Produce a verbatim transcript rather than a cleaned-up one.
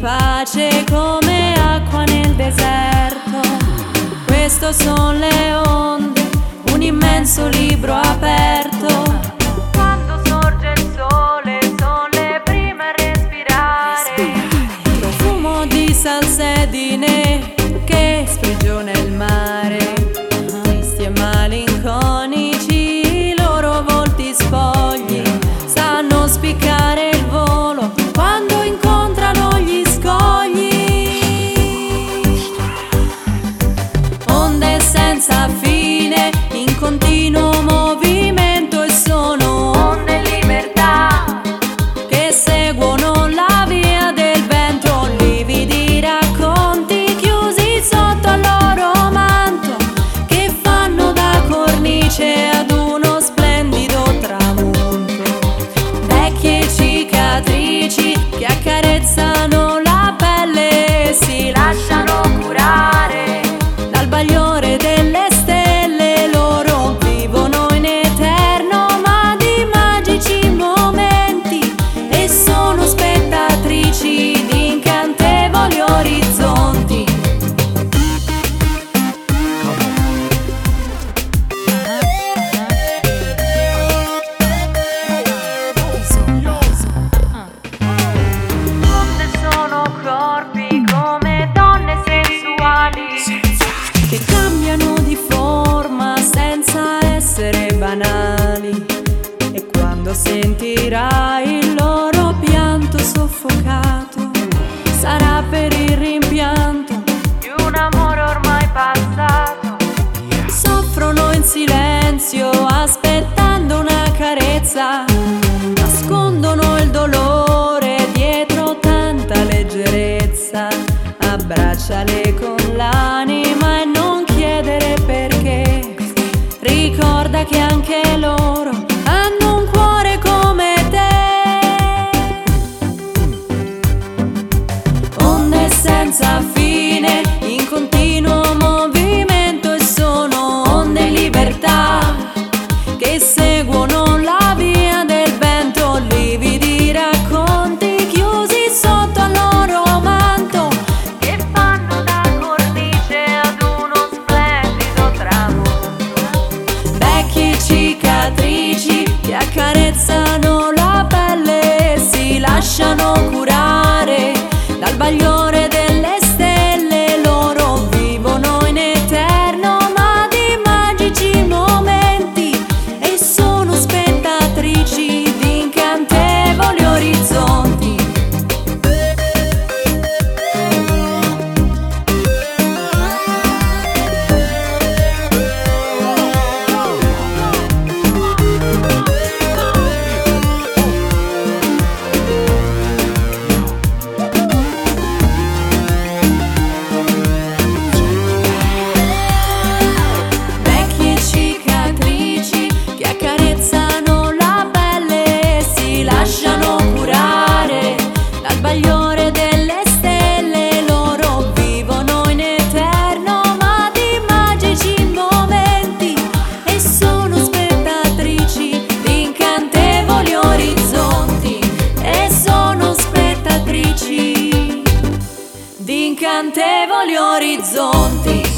pace come acqua nel deserto. Questo son le onde, un immenso libro aperto. Quando sorge il sole son le prime a respirare. Profumo di salsedine che sprigiona il mare. Tristi e malinconici i loro volti spogli sanno spiccare il volo quando incontrano gli scogli. Onde senza fine in continuo movimento, e sono onde libertà che seguono la via del vento. Lividi racconti chiusi sotto al loro manto, che fanno da cornice ad uno splendido tramonto. Vecchie cicatrici che accarezzano la pelle e si lasciano curare dal bagliore delle stelle. Loro vivono in eterno ma di magici momenti, e sono spettatrici di incantevoli orizzonti. Onde sono corpi come donne sensuali che cambiano di forma senza essere banali. E quando sentirai il loro pianto soffocato, sarà per il rimpianto di un amore ormai passato. Soffrono in silenzio aspettando una carezza, nascondono il dolore dietro tanta leggerezza. Abbracciale con l'anima e non chiedere perché. Ricorda che anche loro hanno un cuore come te. Onde senza fine in continuo movimento, e sono onde libertà che seguono la via del vento. Lividi racconti chiusi sotto al loro manto, che fanno da cornice ad uno splendido tramonto. Vecchie cicatrici che accarezzano la pelle e si lasciano curare dal bagliore delle stelle. Loro vivono in eterno ma di magici momenti, e sono spettatrici di incantevoli orizzonti. Vecchie cicatrici che accarezzano la pelle e si lasciano curare dal bagliore delle stelle. Loro vivono in eterno ma di magici momenti, e sono spettatrici di incantevoli orizzonti. E sono spettatrici di incantevoli orizzonti.